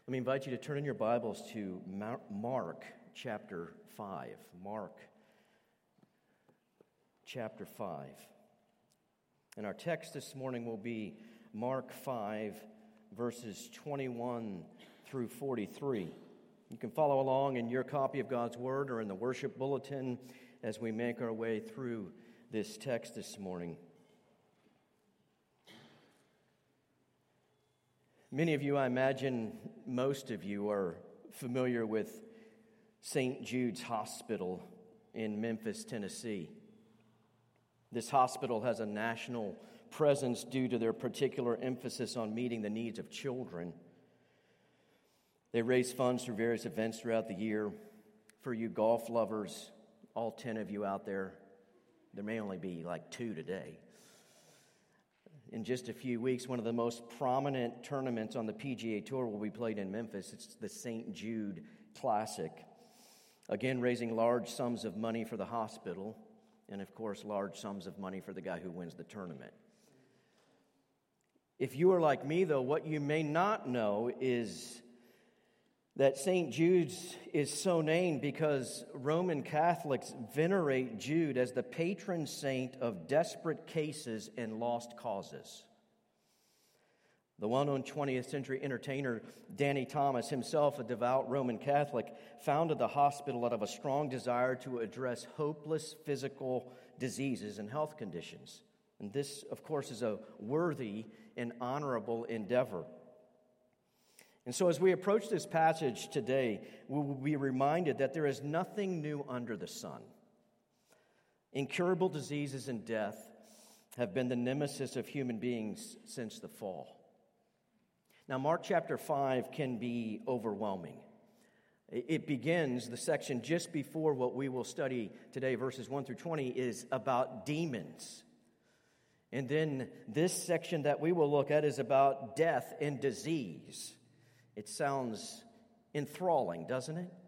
Let me invite you to turn in your Bibles to Mark chapter 5. Mark chapter 5. And our text this morning will be Mark 5, verses 21 through 43. You can follow along in your copy of God's Word or in the worship bulletin as we make our way through this text this morning. Many of you, I imagine most of you, are familiar with St. Jude's Hospital in Memphis, Tennessee. This hospital has a national presence due to their particular emphasis on meeting the needs of children. They raise funds through various events throughout the year. For you golf lovers, all 10 of you out there, there may only be like 2 today. In just a few weeks, one of the most prominent tournaments on the PGA Tour will be played in Memphis. It's the St. Jude Classic. Again, raising large sums of money for the hospital, and of course, large sums of money for the guy who wins the tournament. If you are like me, though, what you may not know is that St. Jude's is so named because Roman Catholics venerate Jude as the patron saint of desperate cases and lost causes. The well-known 20th century entertainer Danny Thomas, himself a devout Roman Catholic, founded the hospital out of a strong desire to address hopeless physical diseases and health conditions. And this, of course, is a worthy and honorable endeavor. And so as we approach this passage today, we will be reminded that there is nothing new under the sun. Incurable diseases and death have been the nemesis of human beings since the fall. Now, Mark chapter 5 can be overwhelming. It begins, the section just before what we will study today, verses 1 through 20, is about demons. And then this section that we will look at is about death and disease. It sounds enthralling, doesn't it?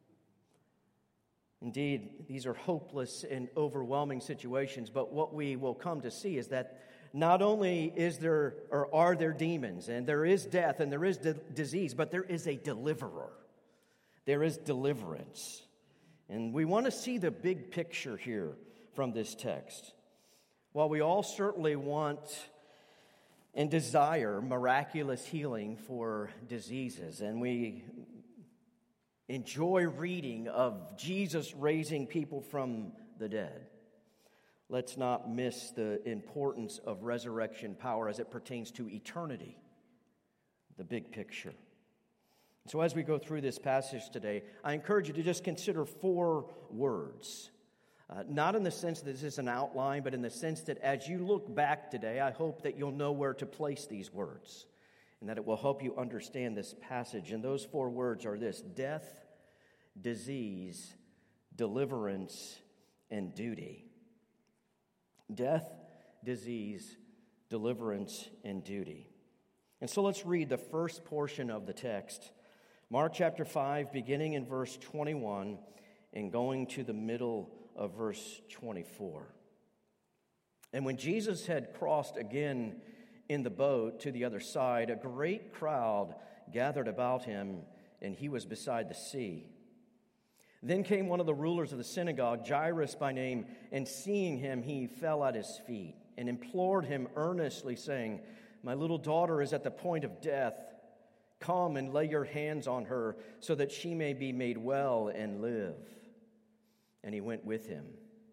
Indeed, these are hopeless and overwhelming situations, but what we will come to see is that not only are there demons, and there is death, and there is disease, but there is a deliverer. There is deliverance. And we want to see the big picture here from this text. While we all certainly want and desire miraculous healing for diseases, and we enjoy reading of Jesus raising people from the dead, let's not miss the importance of resurrection power as it pertains to eternity, the big picture. So as we go through this passage today, I encourage you to just consider 4 words. Not in the sense that this is an outline, but in the sense that as you look back today, I hope that you'll know where to place these words and that it will help you understand this passage. And those 4 words are this: death, disease, deliverance, and duty. Death, disease, deliverance, and duty. And so let's read the first portion of the text. Mark chapter 5, beginning in verse 21 and going to the middle of verse 24. And when Jesus had crossed again in the boat to the other side, a great crowd gathered about him, and he was beside the sea. Then came one of the rulers of the synagogue, Jairus by name, and seeing him, he fell at his feet and implored him earnestly, saying, "My little daughter is at the point of death. Come and lay your hands on her, so that she may be made well and live." And he went with him.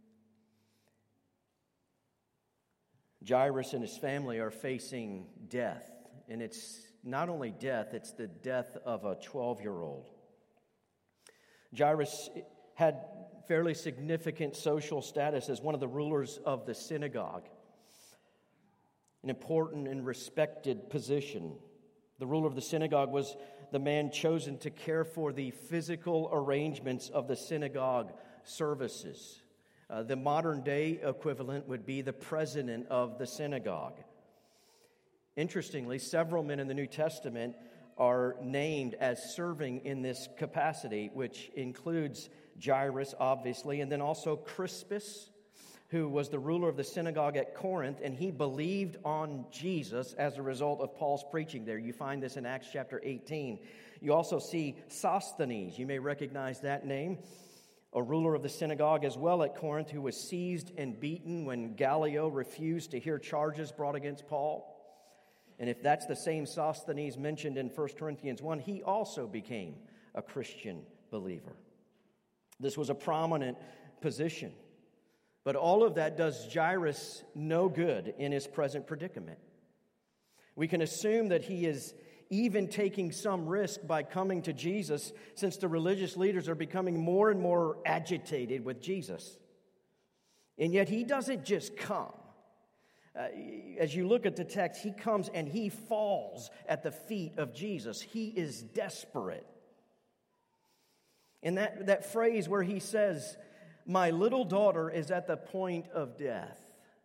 Jairus and his family are facing death. And it's not only death, it's the death of a 12-year-old. Jairus had fairly significant social status as one of the rulers of the synagogue, an important and respected position. The ruler of the synagogue was the man chosen to care for the physical arrangements of the synagogue services. The modern day equivalent would be the president of the synagogue. Interestingly, several men in the New Testament are named as serving in this capacity, which includes Jairus, obviously, and then also Crispus, who was the ruler of the synagogue at Corinth, and he believed on Jesus as a result of Paul's preaching there. You find this in Acts chapter 18. You also see Sosthenes. You may recognize that name, a ruler of the synagogue as well at Corinth, who was seized and beaten when Gallio refused to hear charges brought against Paul. And if that's the same Sosthenes mentioned in 1 Corinthians 1, he also became a Christian believer. This was a prominent position. But all of that does Jairus no good in his present predicament. We can assume that he is even taking some risk by coming to Jesus, since the religious leaders are becoming more and more agitated with Jesus. And yet he doesn't just come. As you look at the text, he comes and he falls at the feet of Jesus. He is desperate. And that phrase where he says, "My little daughter is at the point of death."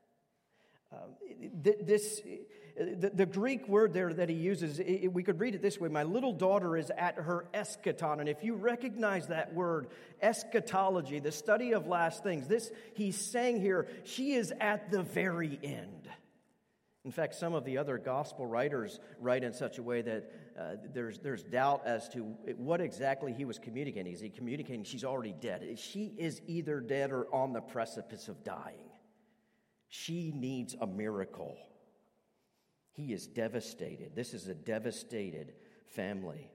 The Greek word there that he uses, we could read it this way: "My little daughter is at her eschaton." And if you recognize that word, eschatology, the study of last things, he's saying here, she is at the very end. In fact, some of the other gospel writers write in such a way that there's doubt as to what exactly he was communicating. Is he communicating she's already dead? She is either dead or on the precipice of dying. She needs a miracle. He is devastated. This is a devastated family.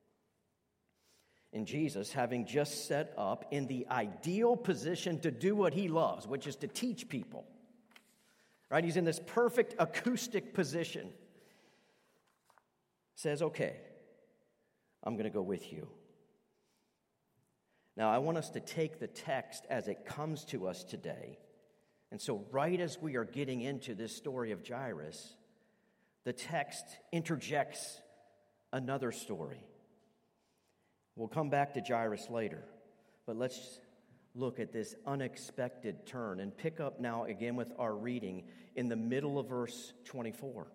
And Jesus, having just set up in the ideal position to do what he loves, which is to teach people, right? He's in this perfect acoustic position. Says, "Okay, I'm going to go with you." Now, I want us to take the text as it comes to us today. And so right as we are getting into this story of Jairus, the text interjects another story. We'll come back to Jairus later, but let's look at this unexpected turn and pick up now again with our reading in the middle of verse 24.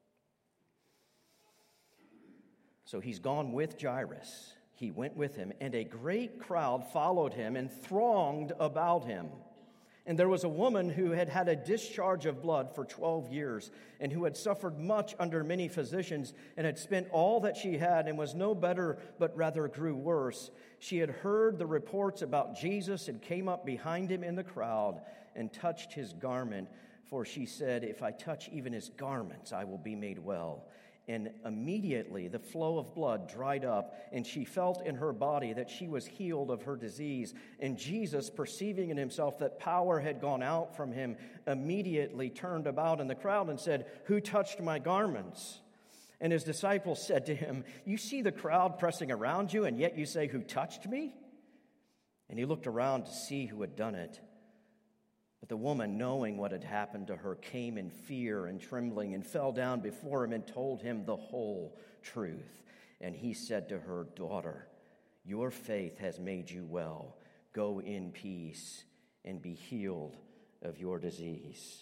So he's gone with Jairus. He went with him, and a great crowd followed him and thronged about him. And there was a woman who had had a discharge of blood for 12 years, and who had suffered much under many physicians, and had spent all that she had, and was no better, but rather grew worse. She had heard the reports about Jesus, and came up behind him in the crowd, and touched his garment. For she said, "If I touch even his garments, I will be made well." And immediately the flow of blood dried up, and she felt in her body that she was healed of her disease. And Jesus, perceiving in himself that power had gone out from him, immediately turned about in the crowd and said, "Who touched my garments?" And his disciples said to him, "You see the crowd pressing around you, and yet you say, 'Who touched me?'" And he looked around to see who had done it. But the woman, knowing what had happened to her, came in fear and trembling, and fell down before him and told him the whole truth. And he said to her, "Daughter, your faith has made you well. Go in peace and be healed of your disease."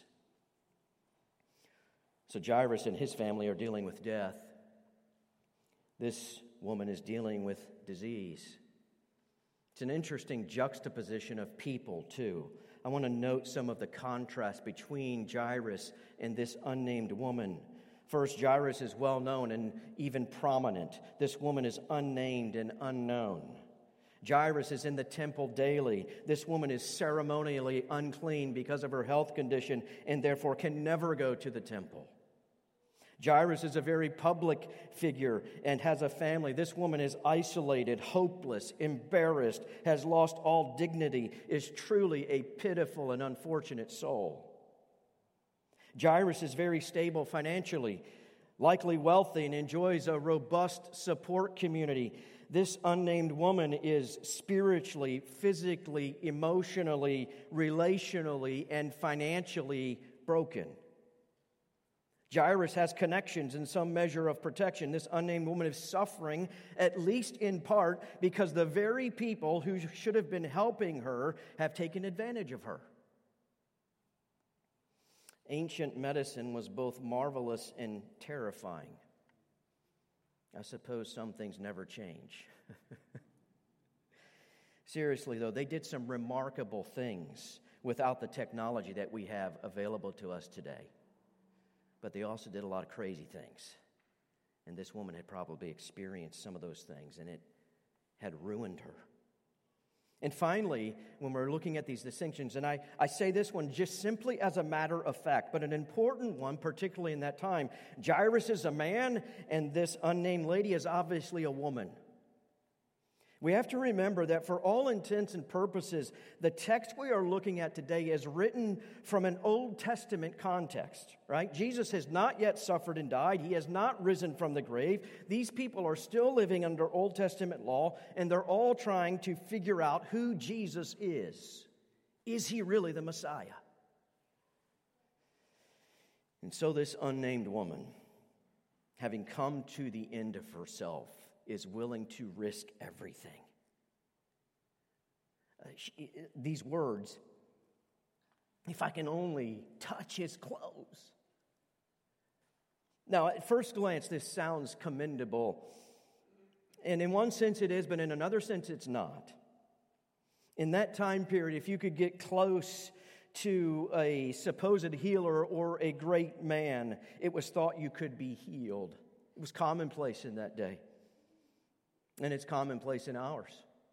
So Jairus and his family are dealing with death. This woman is dealing with disease. It's an interesting juxtaposition of people, too. I want to note some of the contrast between Jairus and this unnamed woman. First, Jairus is well known and even prominent. This woman is unnamed and unknown. Jairus is in the temple daily. This woman is ceremonially unclean because of her health condition, and therefore can never go to the temple. Jairus is a very public figure and has a family. This woman is isolated, hopeless, embarrassed, has lost all dignity, is truly a pitiful and unfortunate soul. Jairus is very stable financially, likely wealthy, and enjoys a robust support community. This unnamed woman is spiritually, physically, emotionally, relationally, and financially broken. Jairus has connections and some measure of protection. This unnamed woman is suffering, at least in part, because the very people who should have been helping her have taken advantage of her. Ancient medicine was both marvelous and terrifying. I suppose some things never change. Seriously, though, they did some remarkable things without the technology that we have available to us today. But they also did a lot of crazy things. And this woman had probably experienced some of those things, and it had ruined her. And finally, when we're looking at these distinctions, and I say this one just simply as a matter of fact, but an important one, particularly in that time. Jairus is a man, and this unnamed lady is obviously a woman. We have to remember that for all intents and purposes, the text we are looking at today is written from an Old Testament context, right? Jesus has not yet suffered and died. He has not risen from the grave. These people are still living under Old Testament law, and they're all trying to figure out who Jesus is. Is he really the Messiah? And so this unnamed woman, having come to the end of herself, is willing to risk everything. These words, if I can only touch his clothes. Now, at first glance, this sounds commendable. And in one sense it is, but in another sense it's not. In that time period, if you could get close to a supposed healer or a great man, it was thought you could be healed. It was commonplace in that day. And it's commonplace in ours.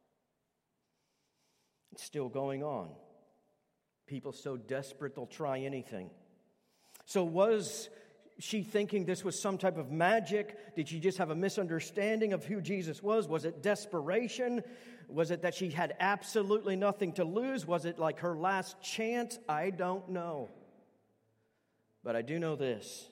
It's still going on. People so desperate they'll try anything. So was she thinking this was some type of magic? Did she just have a misunderstanding of who Jesus was? Was it desperation? Was it that she had absolutely nothing to lose? Was it like her last chance? I don't know. But I do know this.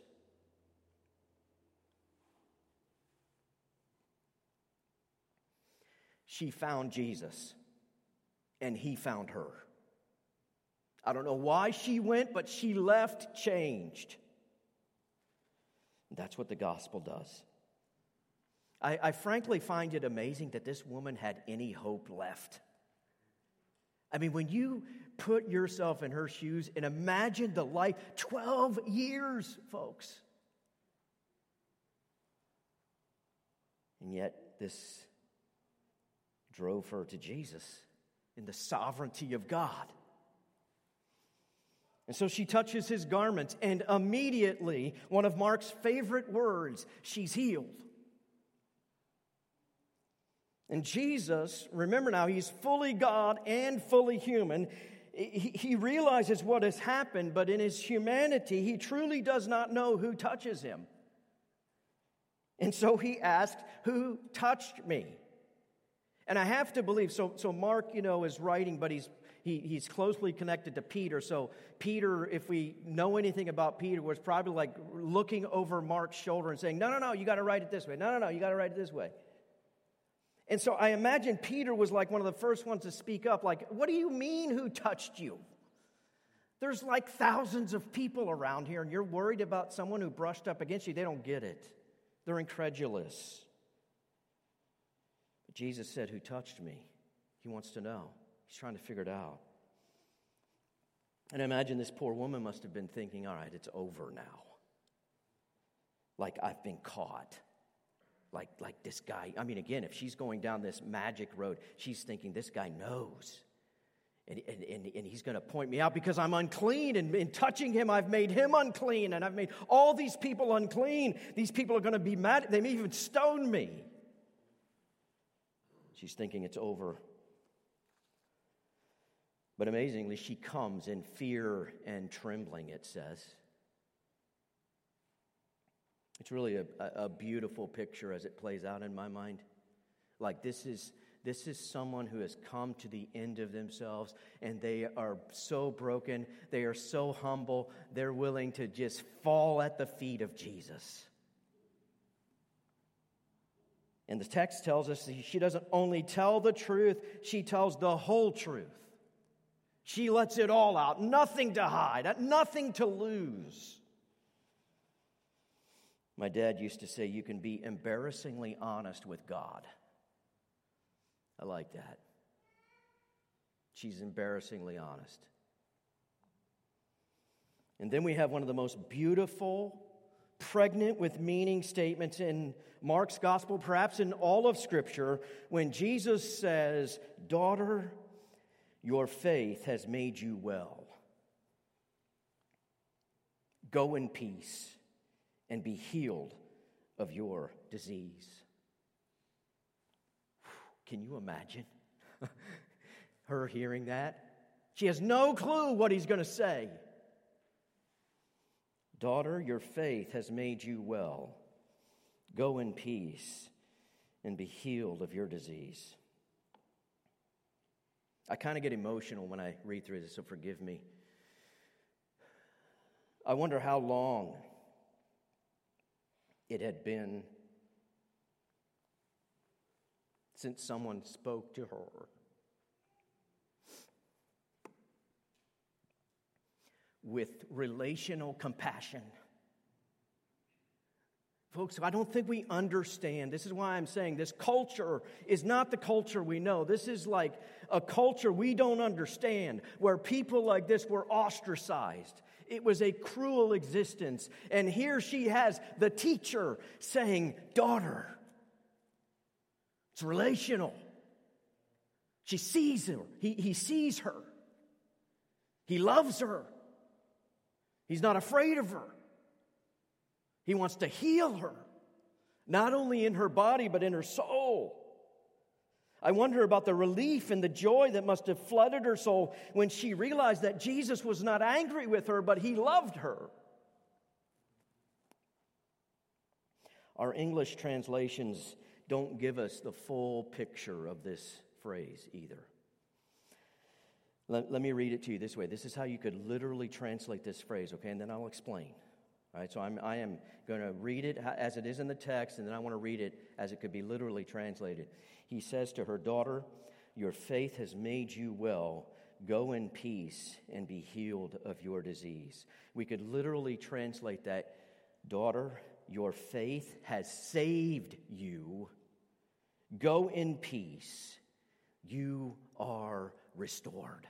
She found Jesus, and he found her. I don't know why she went, but she left changed. That's what the gospel does. I frankly find it amazing that this woman had any hope left. I mean, when you put yourself in her shoes and imagine the life, 12 years, folks. And yet this drove her to Jesus in the sovereignty of God. And so she touches his garments, and immediately, one of Mark's favorite words, she's healed. And Jesus, remember now, he's fully God and fully human. He realizes what has happened, but in his humanity, he truly does not know who touches him. And so he asked, "Who touched me?" And I have to believe, so Mark, is writing, but he's closely connected to Peter. So Peter, if we know anything about Peter, was probably like looking over Mark's shoulder and saying, no, you got to write it this way. No, you got to write it this way. And so I imagine Peter was like one of the first ones to speak up, like, what do you mean who touched you? There's like thousands of people around here, and you're worried about someone who brushed up against you. They don't get it. They're incredulous. Jesus said, "Who touched me?" He wants to know. He's trying to figure it out. And I imagine this poor woman must have been thinking, all right, it's over now. Like I've been caught. Like this guy. I mean, again, if she's going down this magic road, she's thinking this guy knows. And he's going to point me out because I'm unclean. And in touching him, I've made him unclean. And I've made all these people unclean. These people are going to be mad. They may even stone me. She's thinking it's over. But amazingly, she comes in fear and trembling, it says. It's really a beautiful picture as it plays out in my mind. Like this is someone who has come to the end of themselves, and they are so broken, they are so humble, they're willing to just fall at the feet of Jesus. And the text tells us that she doesn't only tell the truth, she tells the whole truth. She lets it all out, nothing to hide, nothing to lose. My dad used to say, you can be embarrassingly honest with God. I like that. She's embarrassingly honest. And then we have one of the most beautiful, pregnant with meaning statements in Mark's gospel, perhaps in all of Scripture, when Jesus says, "Daughter, your faith has made you well. Go in peace and be healed of your disease. Can you imagine her hearing that? She has no clue what he's going to say. Daughter, your faith has made you well. Go in peace and be healed of your disease. I kind of get emotional when I read through this, so forgive me. I wonder how long it had been since someone spoke to her with relational compassion. Folks, I don't think we understand. This is why I'm saying this culture is not the culture we know. This is like a culture we don't understand, where people like this were ostracized. It was a cruel existence. And here she has the teacher saying, daughter. It's relational. She sees her. He sees her. He loves her. He's not afraid of her. He wants to heal her, not only in her body, but in her soul. I wonder about the relief and the joy that must have flooded her soul when she realized that Jesus was not angry with her, but he loved her. Our English translations don't give us the full picture of this phrase either. Let me read it to you this way. This is how you could literally translate this phrase, okay? And then I'll explain. All right, so I am going to read it as it is in the text, and then I want to read it as it could be literally translated. He says to her, daughter, your faith has made you well. Go in peace and be healed of your disease. We could literally translate that, daughter, your faith has saved you. Go in peace. You are restored.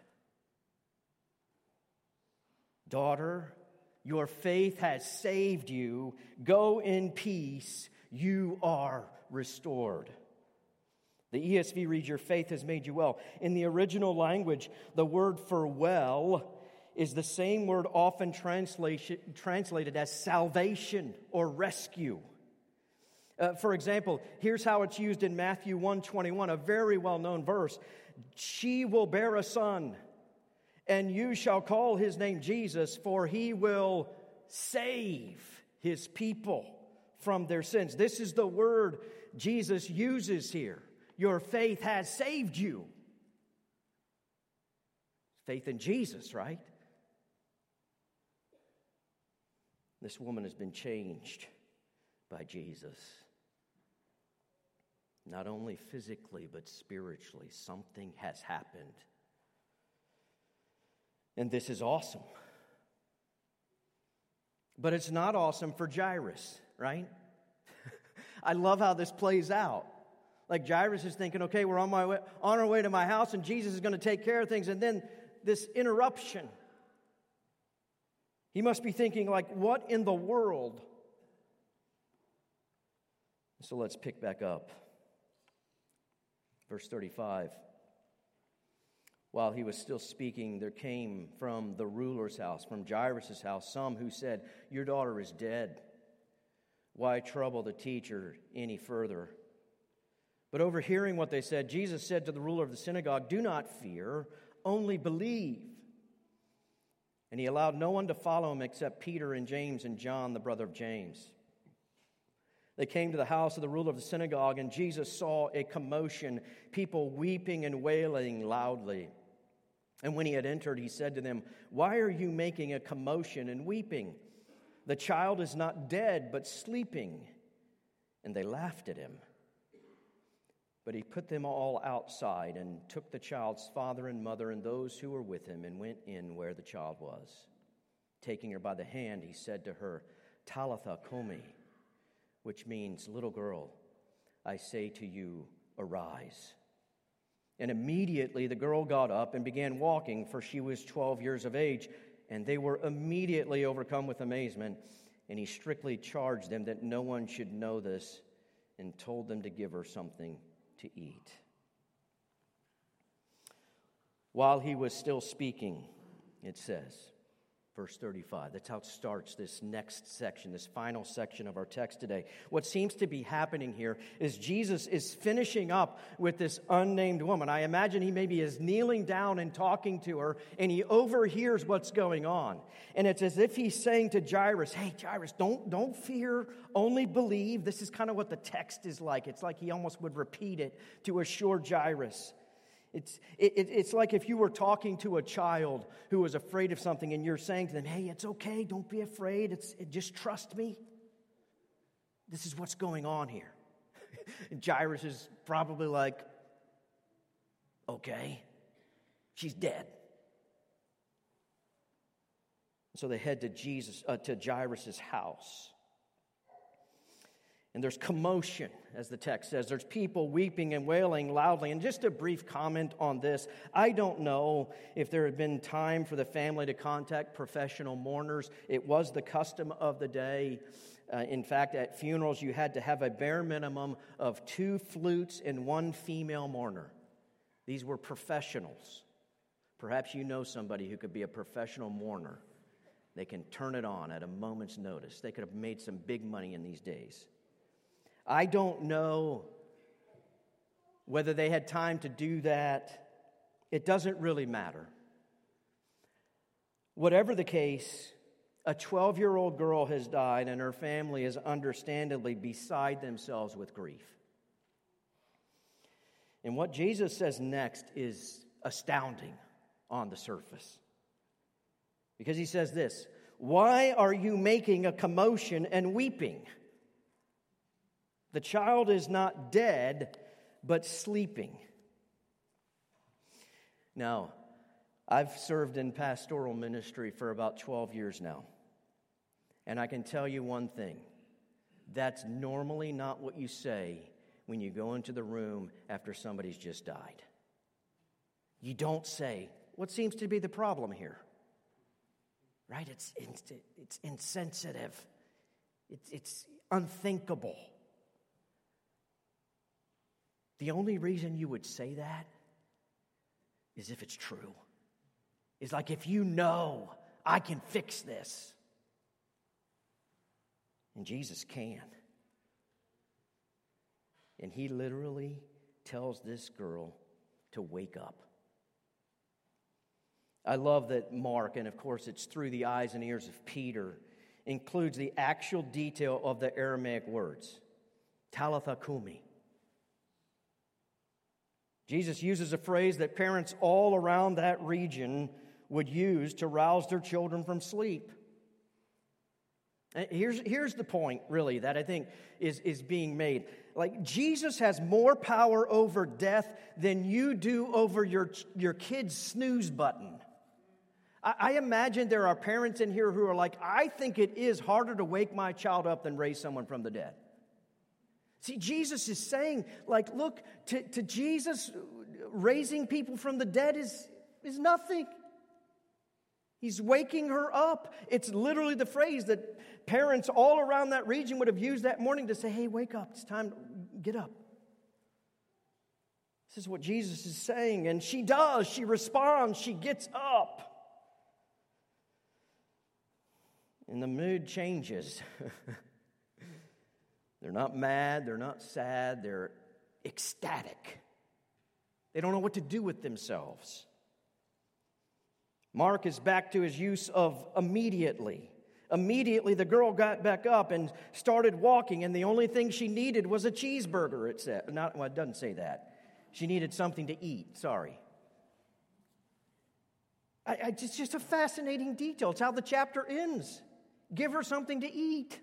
Daughter, your faith has saved you. Go in peace. You are restored. The ESV reads, your faith has made you well. In the original language, the word for well is the same word often translated as salvation or rescue. For example, here's how it's used in Matthew 1:21, a very well-known verse. She will bear a son, and you shall call his name Jesus, for he will save his people from their sins. This is the word Jesus uses here. Your faith has saved you. Faith in Jesus, right? This woman has been changed by Jesus. Not only physically, but spiritually. Something has happened. And this is awesome. But it's not awesome for Jairus, right? I love how this plays out. Like Jairus is thinking, okay, we're on our way to my house, and Jesus is going to take care of things. And then this interruption. He must be thinking, like, what in the world? So let's pick back up. Verse 35. While he was still speaking, there came from the ruler's house, from Jairus' house, some who said, your daughter is dead. Why trouble the teacher any further? But overhearing what they said, Jesus said to the ruler of the synagogue, do not fear, only believe. And he allowed no one to follow him except Peter and James and John, the brother of James. They came to the house of the ruler of the synagogue, and Jesus saw a commotion, people weeping and wailing loudly. And when he had entered, he said to them, why are you making a commotion and weeping? The child is not dead, but sleeping. And they laughed at him. But he put them all outside and took the child's father and mother and those who were with him and went in where the child was. Taking her by the hand, he said to her, Talitha Komi, which means, little girl, I say to you, arise. And immediately the girl got up and began walking, for she was 12 years of age, and they were immediately overcome with amazement. And he strictly charged them that no one should know this, and told them to give her something to eat. while he was still speaking, it says, verse 35. That's how it starts this next section, this final section of our text today. What seems to be happening here is Jesus is finishing up with this unnamed woman. I imagine he maybe is kneeling down and talking to her, and he overhears what's going on. And it's as if he's saying to Jairus, hey, Jairus, don't fear, only believe. This is kind of what the text is like. It's like he almost would repeat it to assure Jairus. It's like if you were talking to a child who was afraid of something and you're saying to them, hey, it's okay, don't be afraid, just trust me. This is what's going on here. And Jairus is probably like, okay, she's dead. So they head to Jairus' house. And there's commotion, as the text says. There's people weeping and wailing loudly. And just a brief comment on this. I don't know if there had been time for the family to contact professional mourners. It was the custom of the day. In fact, at funerals, you had to have a bare minimum of 2 flutes and 1 female mourner. These were professionals. Perhaps you know somebody who could be a professional mourner. They can turn it on at a moment's notice. They could have made some big money in these days. I don't know whether they had time to do that. It doesn't really matter. Whatever the case, a 12-year-old girl has died, and her family is understandably beside themselves with grief. And what Jesus says next is astounding on the surface. Because he says this, "Why are you making a commotion and weeping? The child is not dead, but sleeping." Now, I've served in pastoral ministry for about 12 years now. And I can tell you one thing. That's normally not what you say when you go into the room after somebody's just died. You don't say, what seems to be the problem here? Right? It's insensitive. It's unthinkable. The only reason you would say that is if it's true. It's like if you know, I can fix this. And Jesus can. And he literally tells this girl to wake up. I love that Mark, and of course it's through the eyes and ears of Peter, includes the actual detail of the Aramaic words. Talitha kumi. Jesus uses a phrase that parents all around that region would use to rouse their children from sleep. Here's the point, really, that I think is being made. Like, Jesus has more power over death than you do over your kid's snooze button. I imagine there are parents in here who are like, I think it is harder to wake my child up than raise someone from the dead. See, Jesus is saying, like, look, to Jesus, raising people from the dead is nothing. He's waking her up. It's literally the phrase that parents all around that region would have used that morning to say, hey, wake up. It's time to get up. This is what Jesus is saying. And she does. She responds. She gets up. And the mood changes. They're not mad, they're not sad, they're ecstatic. They don't know what to do with themselves. Mark is back to his use of immediately. Immediately, the girl got back up and started walking, and the only thing she needed was a cheeseburger, it said. It doesn't say that. She needed something to eat, sorry. It's just a fascinating detail. It's how the chapter ends. Give her something to eat.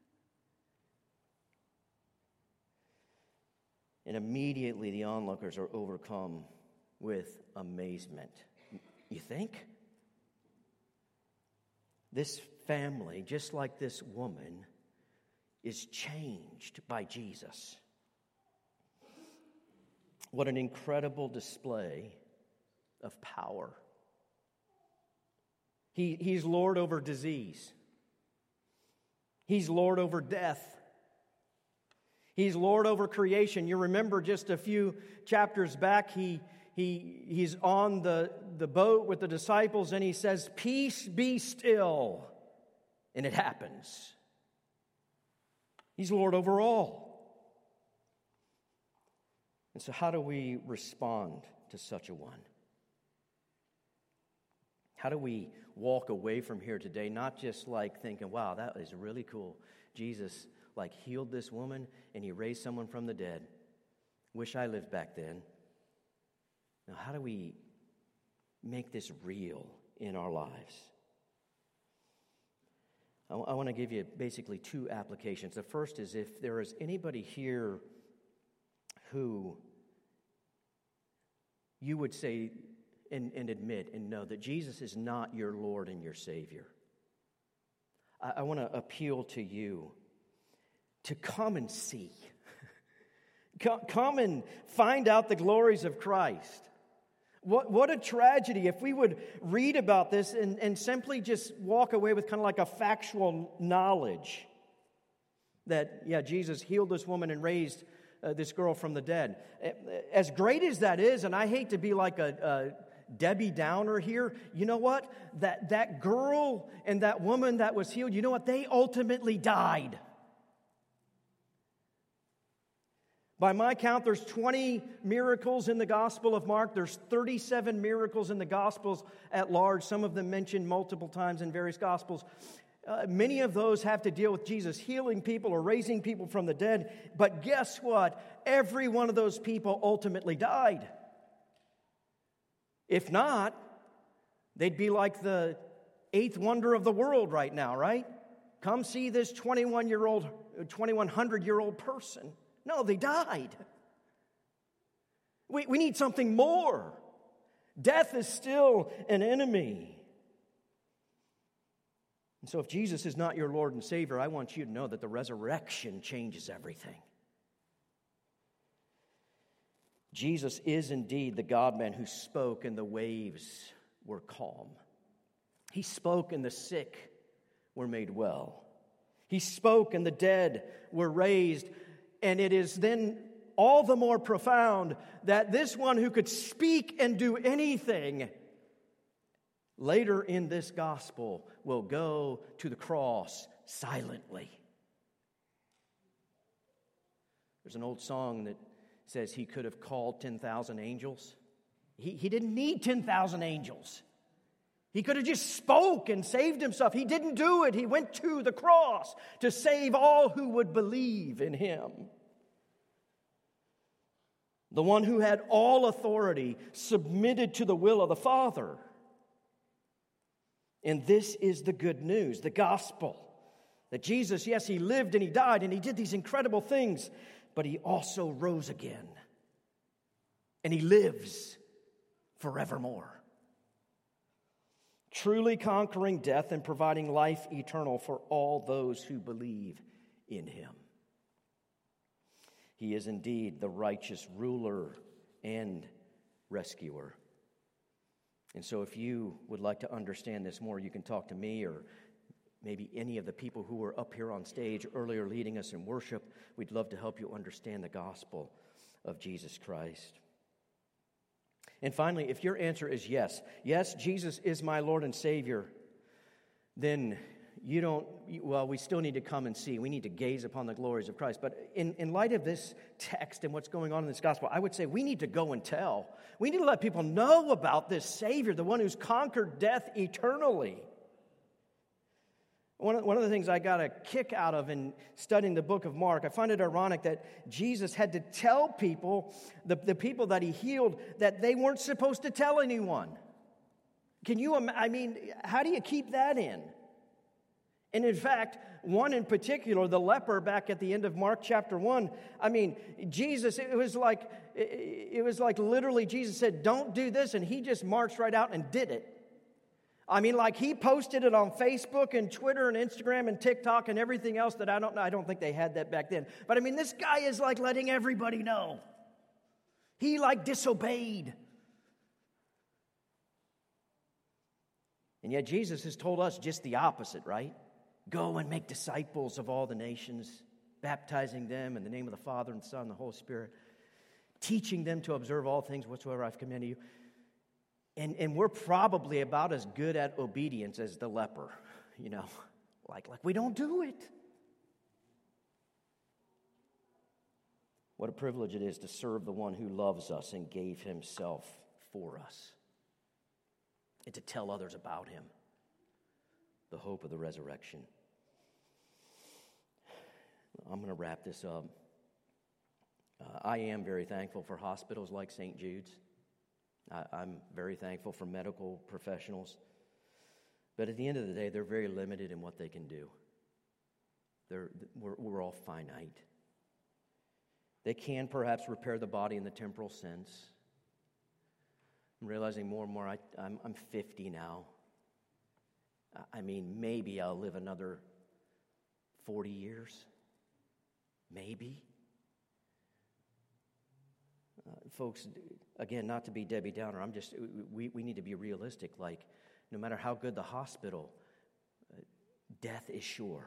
And immediately the onlookers are overcome with amazement. You think? This family, just like this woman, is changed by Jesus. What an incredible display of power. He's Lord over disease. He's Lord over death. He's Lord over creation. You remember just a few chapters back, he he's on the boat with the disciples, and he says, "Peace, be still." And it happens. He's Lord over all. And so how do we respond to such a one? How do we walk away from here today, not just like thinking, wow, that is really cool. Jesus like healed this woman and he raised someone from the dead. Wish I lived back then. Now, how do we make this real in our lives? I want to give you basically two applications. The first is if there is anybody here who you would say and admit and know that Jesus is not your Lord and your Savior. I want to appeal to you to come and see. Come and find out the glories of Christ. What a tragedy if we would read about this and simply just walk away with kind of like a factual knowledge that, yeah, Jesus healed this woman and raised this girl from the dead. As great as that is, and I hate to be like a Debbie Downer here, you know what? That girl and that woman that was healed, you know what? They ultimately died. By my count, there's 20 miracles in the Gospel of Mark. There's 37 miracles in the Gospels at large, some of them mentioned multiple times in various Gospels. Many of those have to deal with Jesus healing people or raising people from the dead. But guess what? Every one of those people ultimately died. If not, they'd be like the eighth wonder of the world right now, right? Come see this 2,100-year-old person. No, they died. We need something more. Death is still an enemy. And so if Jesus is not your Lord and Savior, I want you to know that the resurrection changes everything. Jesus is indeed the God-man who spoke and the waves were calm. He spoke and the sick were made well. He spoke and the dead were raised. And it is then all the more profound that this one who could speak and do anything later in this gospel will go to the cross silently. There's an old song that says he could have called 10,000 angels. He didn't need 10,000 angels. He could have just spoke and saved himself. He didn't do it. He went to the cross to save all who would believe in him. The one who had all authority submitted to the will of the Father. And this is the good news, the gospel. That Jesus, yes, he lived and he died and he did these incredible things, but he also rose again. And he lives forevermore. Truly conquering death and providing life eternal for all those who believe in him. He is indeed the righteous ruler and rescuer. And so if you would like to understand this more, you can talk to me or maybe any of the people who were up here on stage earlier leading us in worship. We'd love to help you understand the gospel of Jesus Christ. And finally, if your answer is yes, Jesus is my Lord and Savior, then we still need to come and see. We need to gaze upon the glories of Christ. But in light of this text and what's going on in this gospel, I would say we need to go and tell. We need to let people know about this Savior, the one who's conquered death eternally. One of the things I got a kick out of in studying the book of Mark, I find it ironic that Jesus had to tell people, the people that he healed, that they weren't supposed to tell anyone. How do you keep that in? And in fact, one in particular, the leper back at the end of Mark chapter 1, Jesus, it was like literally Jesus said, don't do this, and he just marched right out and did it. He posted it on Facebook and Twitter and Instagram and TikTok and everything else that I don't know. I don't think they had that back then. But this guy is like letting everybody know. He disobeyed. And yet Jesus has told us just the opposite, right? Go and make disciples of all the nations, baptizing them in the name of the Father and the Son and the Holy Spirit. teaching them to observe all things whatsoever I've commanded you. And we're probably about as good at obedience as the leper, like we don't do it. What a privilege it is to serve the one who loves us and gave himself for us, and to tell others about him, the hope of the resurrection. I'm going to wrap this up. I am very thankful for hospitals like St. Jude's. I'm very thankful for medical professionals. But at the end of the day, they're very limited in what they can do. We're all finite. They can perhaps repair the body in the temporal sense. I'm realizing more and more, I'm 50 now. Maybe I'll live another 40 years. Maybe. Folks, again, not to be Debbie Downer, we need to be realistic. Like, no matter how good the hospital, death is sure.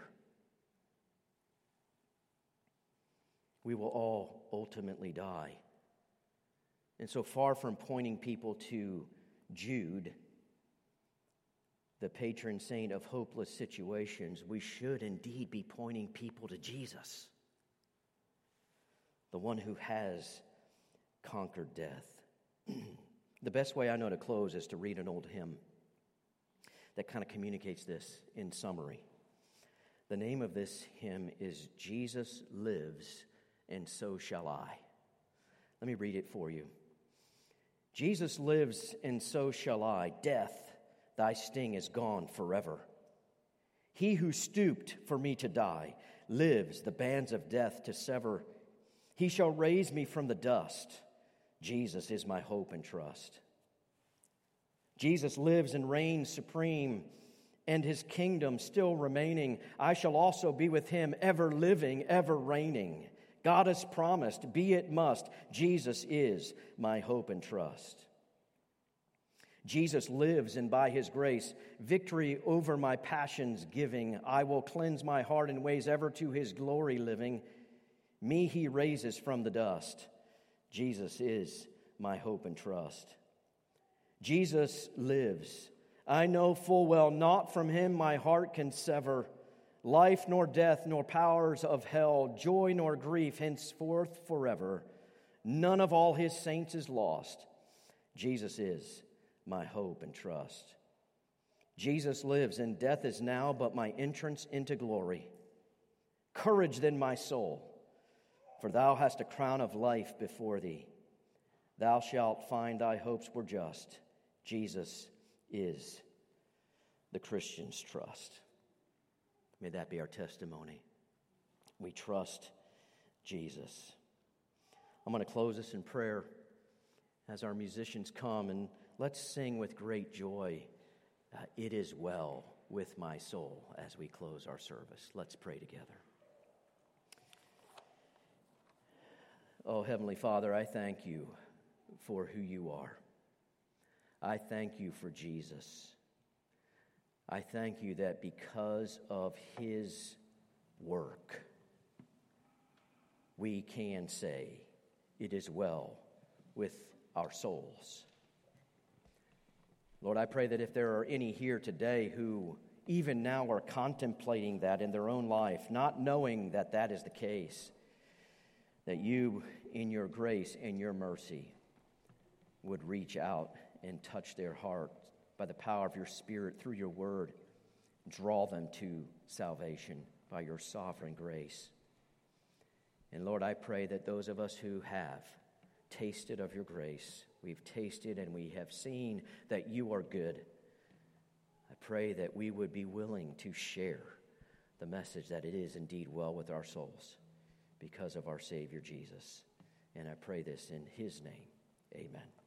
We will all ultimately die. And so far from pointing people to Jude, the patron saint of hopeless situations, we should indeed be pointing people to Jesus, the one who has conquered death. The best way I know to close is to read an old hymn that kind of communicates this in summary. The name of this hymn is Jesus Lives, and So Shall I. Let me read it for you. Jesus lives, and so shall I. Death, thy sting is gone forever. He who stooped for me to die lives, the bands of death to sever. He shall raise me from the dust. Jesus is my hope and trust. Jesus lives and reigns supreme, and his kingdom still remaining. I shall also be with him, ever living, ever reigning. God has promised, be it must. Jesus is my hope and trust. Jesus lives, and by his grace, victory over my passions giving, I will cleanse my heart in ways ever to his glory living. Me he raises from the dust. Jesus is my hope and trust. Jesus lives. I know full well, not from him my heart can sever. Life nor death nor powers of hell, joy nor grief, henceforth forever. None of all his saints is lost. Jesus is my hope and trust. Jesus lives, and death is now but my entrance into glory. Courage then, my soul, for thou hast a crown of life before thee. Thou shalt find thy hopes were just. Jesus is the Christian's trust. May that be our testimony. We trust Jesus. I'm going to close this in prayer as our musicians come, and let's sing with great joy, It Is Well With My Soul, as we close our service. Let's pray together. Oh, Heavenly Father, I thank you for who you are. I thank you for Jesus. I thank you that because of his work, we can say, it is well with our souls. Lord, I pray that if there are any here today who even now are contemplating that in their own life, not knowing that that is the case, that you, in your grace and your mercy, would reach out and touch their heart by the power of your Spirit through your word, draw them to salvation by your sovereign grace. And Lord, I pray that those of us who have tasted of your grace, we've tasted and we have seen that you are good, I pray that we would be willing to share the message that it is indeed well with our souls because of our Savior Jesus. And I pray this in his name. Amen.